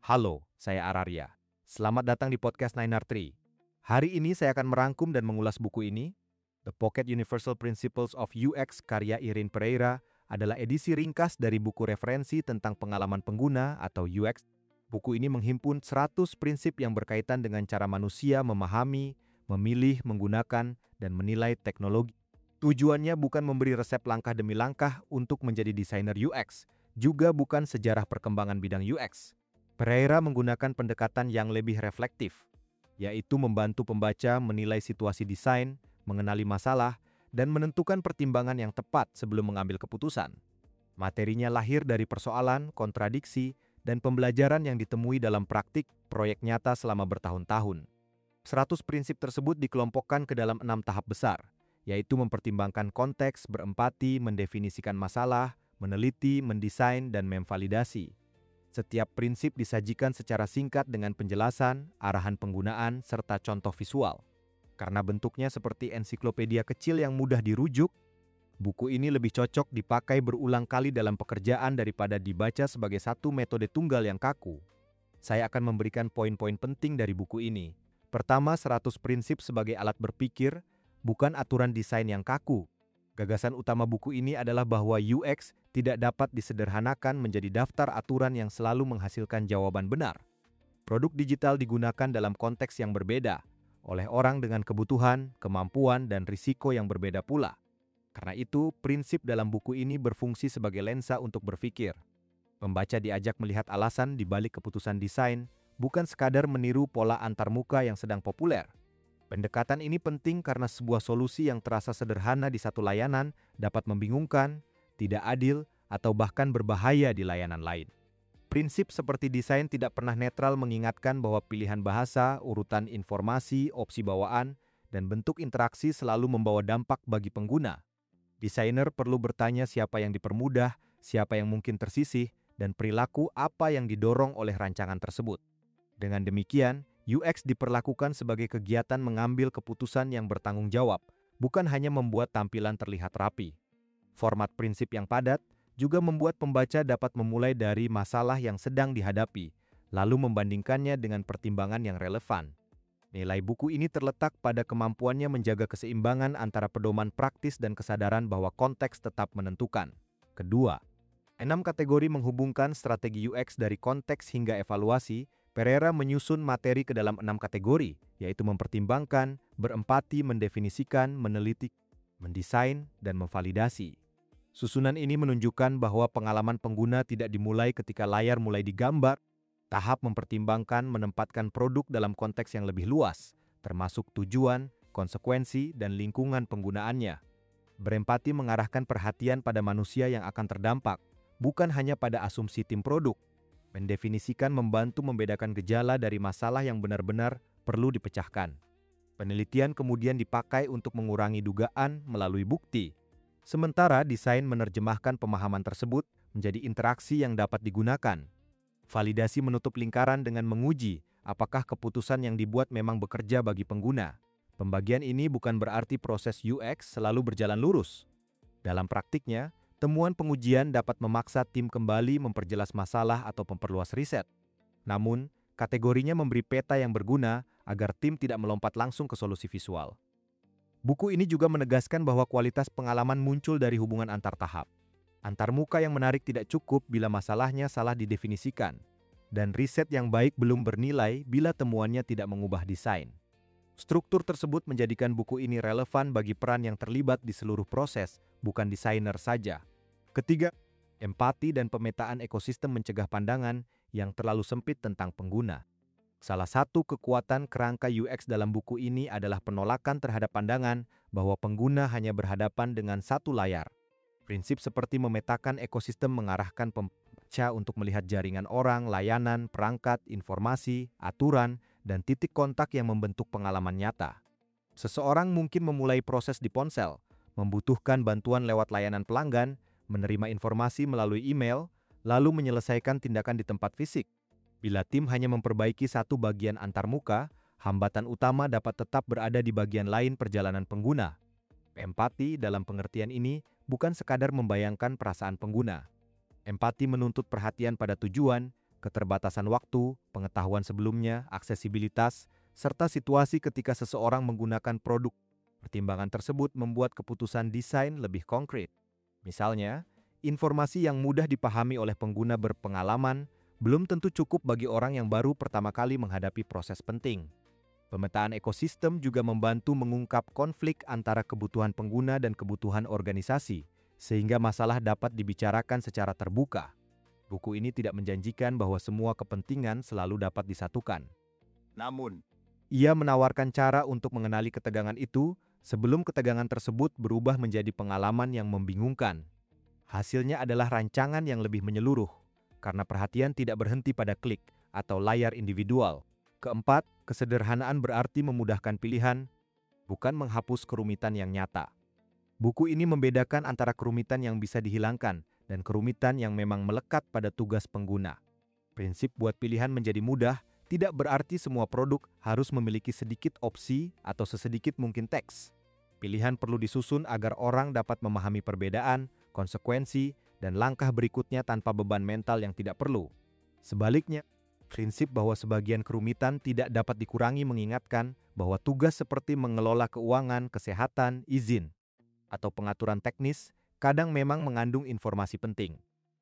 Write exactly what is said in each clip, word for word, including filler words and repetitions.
Halo, saya Araria. Selamat datang di podcast Nine R Tree. Hari ini saya akan merangkum dan mengulas buku ini. The Pocket Universal Principles of U X karya Irene Pereira adalah edisi ringkas dari buku referensi tentang pengalaman pengguna atau U X. Buku ini menghimpun seratus prinsip yang berkaitan dengan cara manusia memahami, memilih, menggunakan, dan menilai teknologi. Tujuannya bukan memberi resep langkah demi langkah untuk menjadi desainer U X, juga bukan sejarah perkembangan bidang U X. Pereira menggunakan pendekatan yang lebih reflektif, yaitu membantu pembaca menilai situasi desain, mengenali masalah, dan menentukan pertimbangan yang tepat sebelum mengambil keputusan. Materinya lahir dari persoalan, kontradiksi, dan pembelajaran yang ditemui dalam praktik proyek nyata selama bertahun-tahun. Seratus prinsip tersebut dikelompokkan ke dalam enam tahap besar, yaitu mempertimbangkan konteks, berempati, mendefinisikan masalah, meneliti, mendesain, dan memvalidasi. Setiap prinsip disajikan secara singkat dengan penjelasan, arahan penggunaan, serta contoh visual. Karena bentuknya seperti ensiklopedia kecil yang mudah dirujuk, buku ini lebih cocok dipakai berulang kali dalam pekerjaan daripada dibaca sebagai satu metode tunggal yang kaku. Saya akan memberikan poin-poin penting dari buku ini. Pertama, seratus prinsip sebagai alat berpikir, bukan aturan desain yang kaku. Gagasan utama buku ini adalah bahwa U X tidak dapat disederhanakan menjadi daftar aturan yang selalu menghasilkan jawaban benar. Produk digital digunakan dalam konteks yang berbeda, oleh orang dengan kebutuhan, kemampuan, dan risiko yang berbeda pula. Karena itu, prinsip dalam buku ini berfungsi sebagai lensa untuk berpikir. Pembaca diajak melihat alasan di balik keputusan desain, bukan sekadar meniru pola antarmuka yang sedang populer. Pendekatan ini penting karena sebuah solusi yang terasa sederhana di satu layanan dapat membingungkan, tidak adil, atau bahkan berbahaya di layanan lain. Prinsip seperti desain tidak pernah netral mengingatkan bahwa pilihan bahasa, urutan informasi, opsi bawaan, dan bentuk interaksi selalu membawa dampak bagi pengguna. Desainer perlu bertanya siapa yang dipermudah, siapa yang mungkin tersisih, dan perilaku apa yang didorong oleh rancangan tersebut. Dengan demikian, U X diperlakukan sebagai kegiatan mengambil keputusan yang bertanggung jawab, bukan hanya membuat tampilan terlihat rapi. Format prinsip yang padat juga membuat pembaca dapat memulai dari masalah yang sedang dihadapi, lalu membandingkannya dengan pertimbangan yang relevan. Nilai buku ini terletak pada kemampuannya menjaga keseimbangan antara pedoman praktis dan kesadaran bahwa konteks tetap menentukan. Kedua, enam kategori menghubungkan strategi U X dari konteks hingga evaluasi. Pereira menyusun materi ke dalam enam kategori, yaitu mempertimbangkan, berempati, mendefinisikan, meneliti, mendesain, dan memvalidasi. Susunan ini menunjukkan bahwa pengalaman pengguna tidak dimulai ketika layar mulai digambar. Tahap mempertimbangkan menempatkan produk dalam konteks yang lebih luas, termasuk tujuan, konsekuensi, dan lingkungan penggunaannya. Berempati mengarahkan perhatian pada manusia yang akan terdampak, bukan hanya pada asumsi tim produk. Mendefinisikan membantu membedakan gejala dari masalah yang benar-benar perlu dipecahkan. Penelitian kemudian dipakai untuk mengurangi dugaan melalui bukti. Sementara desain menerjemahkan pemahaman tersebut menjadi interaksi yang dapat digunakan. Validasi menutup lingkaran dengan menguji apakah keputusan yang dibuat memang bekerja bagi pengguna. Pembagian ini bukan berarti proses U X selalu berjalan lurus. Dalam praktiknya, temuan pengujian dapat memaksa tim kembali memperjelas masalah atau memperluas riset. Namun, kategorinya memberi peta yang berguna agar tim tidak melompat langsung ke solusi visual. Buku ini juga menegaskan bahwa kualitas pengalaman muncul dari hubungan antar tahap. Antarmuka yang menarik tidak cukup bila masalahnya salah didefinisikan, dan riset yang baik belum bernilai bila temuannya tidak mengubah desain. Struktur tersebut menjadikan buku ini relevan bagi peran yang terlibat di seluruh proses, bukan desainer saja. Ketiga, empati dan pemetaan ekosistem mencegah pandangan yang terlalu sempit tentang pengguna. Salah satu kekuatan kerangka U X dalam buku ini adalah penolakan terhadap pandangan bahwa pengguna hanya berhadapan dengan satu layar. Prinsip seperti memetakan ekosistem mengarahkan pembaca untuk melihat jaringan orang, layanan, perangkat, informasi, aturan, dan titik kontak yang membentuk pengalaman nyata. Seseorang mungkin memulai proses di ponsel, membutuhkan bantuan lewat layanan pelanggan, menerima informasi melalui email, lalu menyelesaikan tindakan di tempat fisik. Bila tim hanya memperbaiki satu bagian antarmuka, hambatan utama dapat tetap berada di bagian lain perjalanan pengguna. Empati dalam pengertian ini bukan sekadar membayangkan perasaan pengguna. Empati menuntut perhatian pada tujuan, keterbatasan waktu, pengetahuan sebelumnya, aksesibilitas, serta situasi ketika seseorang menggunakan produk. Pertimbangan tersebut membuat keputusan desain lebih konkret. Misalnya, informasi yang mudah dipahami oleh pengguna berpengalaman belum tentu cukup bagi orang yang baru pertama kali menghadapi proses penting. Pemetaan ekosistem juga membantu mengungkap konflik antara kebutuhan pengguna dan kebutuhan organisasi, sehingga masalah dapat dibicarakan secara terbuka. Buku ini tidak menjanjikan bahwa semua kepentingan selalu dapat disatukan. Namun, ia menawarkan cara untuk mengenali ketegangan itu sebelum ketegangan tersebut berubah menjadi pengalaman yang membingungkan. Hasilnya adalah rancangan yang lebih menyeluruh, karena perhatian tidak berhenti pada klik atau layar individual. Keempat, kesederhanaan berarti memudahkan pilihan, bukan menghapus kerumitan yang nyata. Buku ini membedakan antara kerumitan yang bisa dihilangkan dan kerumitan yang memang melekat pada tugas pengguna. Prinsip buat pilihan menjadi mudah tidak berarti semua produk harus memiliki sedikit opsi atau sesedikit mungkin teks. Pilihan perlu disusun agar orang dapat memahami perbedaan, konsekuensi, dan langkah berikutnya tanpa beban mental yang tidak perlu. Sebaliknya, prinsip bahwa sebagian kerumitan tidak dapat dikurangi mengingatkan bahwa tugas seperti mengelola keuangan, kesehatan, izin, atau pengaturan teknis kadang memang mengandung informasi penting.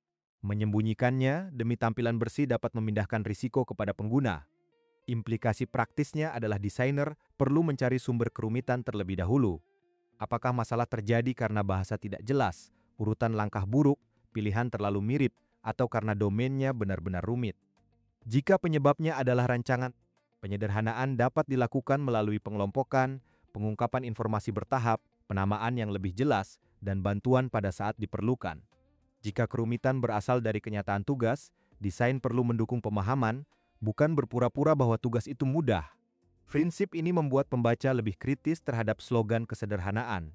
Menyembunyikannya demi tampilan bersih dapat memindahkan risiko kepada pengguna. Implikasi praktisnya adalah desainer perlu mencari sumber kerumitan terlebih dahulu. Apakah masalah terjadi karena bahasa tidak jelas, urutan langkah buruk, pilihan terlalu mirip, atau karena domainnya benar-benar rumit? Jika penyebabnya adalah rancangan, penyederhanaan dapat dilakukan melalui pengelompokan, pengungkapan informasi bertahap, penamaan yang lebih jelas, dan bantuan pada saat diperlukan. Jika kerumitan berasal dari kenyataan tugas, desain perlu mendukung pemahaman, bukan berpura-pura bahwa tugas itu mudah. Prinsip ini membuat pembaca lebih kritis terhadap slogan kesederhanaan.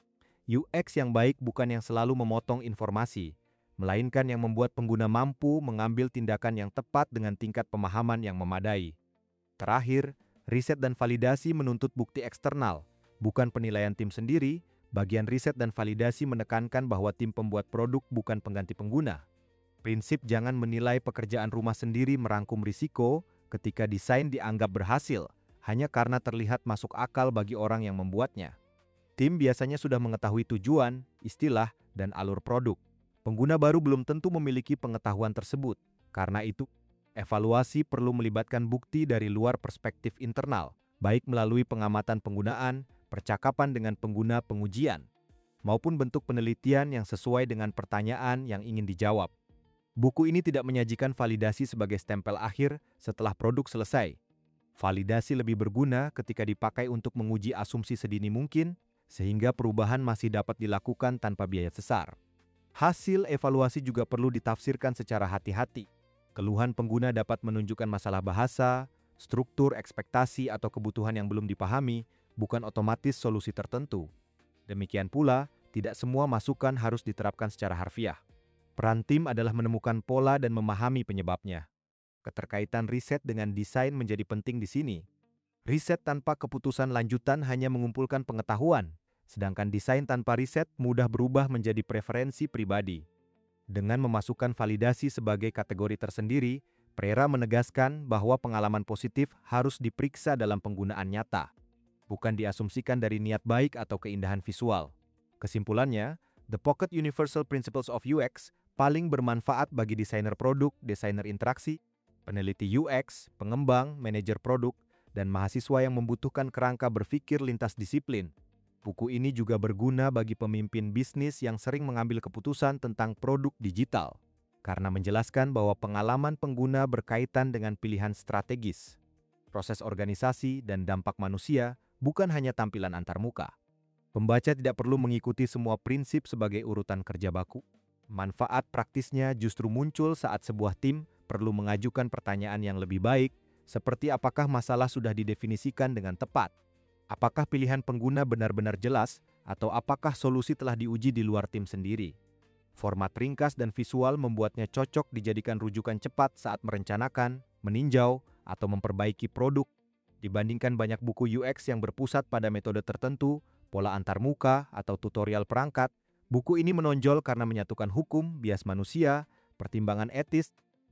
U X yang baik bukan yang selalu memotong informasi, melainkan yang membuat pengguna mampu mengambil tindakan yang tepat dengan tingkat pemahaman yang memadai. Terakhir, riset dan validasi menuntut bukti eksternal, bukan penilaian tim sendiri. Bagian riset dan validasi menekankan bahwa tim pembuat produk bukan pengganti pengguna. Prinsip jangan menilai pekerjaan rumah sendiri merangkum risiko ketika desain dianggap berhasil, hanya karena terlihat masuk akal bagi orang yang membuatnya. Tim biasanya sudah mengetahui tujuan, istilah, dan alur produk. Pengguna baru belum tentu memiliki pengetahuan tersebut. Karena itu, evaluasi perlu melibatkan bukti dari luar perspektif internal, baik melalui pengamatan penggunaan, percakapan dengan pengguna pengujian, maupun bentuk penelitian yang sesuai dengan pertanyaan yang ingin dijawab. Buku ini tidak menyajikan validasi sebagai stempel akhir setelah produk selesai. Validasi lebih berguna ketika dipakai untuk menguji asumsi sedini mungkin, sehingga perubahan masih dapat dilakukan tanpa biaya besar. Hasil evaluasi juga perlu ditafsirkan secara hati-hati. Keluhan pengguna dapat menunjukkan masalah bahasa, struktur, ekspektasi, atau kebutuhan yang belum dipahami, bukan otomatis solusi tertentu. Demikian pula, tidak semua masukan harus diterapkan secara harfiah. Peran tim adalah menemukan pola dan memahami penyebabnya. Keterkaitan riset dengan desain menjadi penting di sini. Riset tanpa keputusan lanjutan hanya mengumpulkan pengetahuan, sedangkan desain tanpa riset mudah berubah menjadi preferensi pribadi. Dengan memasukkan validasi sebagai kategori tersendiri, Prera menegaskan bahwa pengalaman positif harus diperiksa dalam penggunaan nyata, bukan diasumsikan dari niat baik atau keindahan visual. Kesimpulannya, The Pocket Universal Principles of U X paling bermanfaat bagi desainer produk, desainer interaksi, peneliti U X, pengembang, manajer produk, dan mahasiswa yang membutuhkan kerangka berpikir lintas disiplin. Buku ini juga berguna bagi pemimpin bisnis yang sering mengambil keputusan tentang produk digital, karena menjelaskan bahwa pengalaman pengguna berkaitan dengan pilihan strategis, proses organisasi, dan dampak manusia, bukan hanya tampilan antarmuka. Pembaca tidak perlu mengikuti semua prinsip sebagai urutan kerja baku. Manfaat praktisnya justru muncul saat sebuah tim perlu mengajukan pertanyaan yang lebih baik, seperti apakah masalah sudah didefinisikan dengan tepat, apakah pilihan pengguna benar-benar jelas, atau apakah solusi telah diuji di luar tim sendiri. Format ringkas dan visual membuatnya cocok dijadikan rujukan cepat saat merencanakan, meninjau, atau memperbaiki produk. Dibandingkan banyak buku U X yang berpusat pada metode tertentu, pola antarmuka, atau tutorial perangkat, buku ini menonjol karena menyatukan hukum, bias manusia, pertimbangan etis,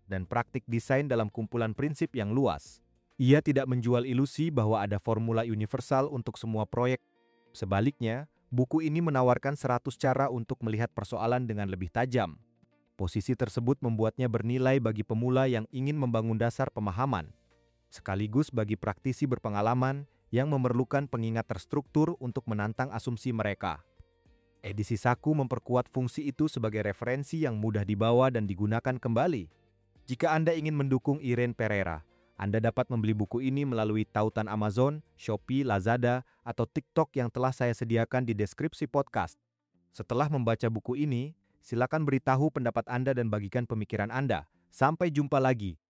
dan praktik desain dalam kumpulan prinsip yang luas. Ia tidak menjual ilusi bahwa ada formula universal untuk semua proyek. Sebaliknya, buku ini menawarkan seratus cara untuk melihat persoalan dengan lebih tajam. Posisi tersebut membuatnya bernilai bagi pemula yang ingin membangun dasar pemahaman, sekaligus bagi praktisi berpengalaman yang memerlukan pengingat terstruktur untuk menantang asumsi mereka. Edisi Saku memperkuat fungsi itu sebagai referensi yang mudah dibawa dan digunakan kembali. Jika Anda ingin mendukung Irene Pereira, Anda dapat membeli buku ini melalui tautan Amazon, Shopee, Lazada, atau TikTok yang telah saya sediakan di deskripsi podcast. Setelah membaca buku ini, silakan beritahu pendapat Anda dan bagikan pemikiran Anda. Sampai jumpa lagi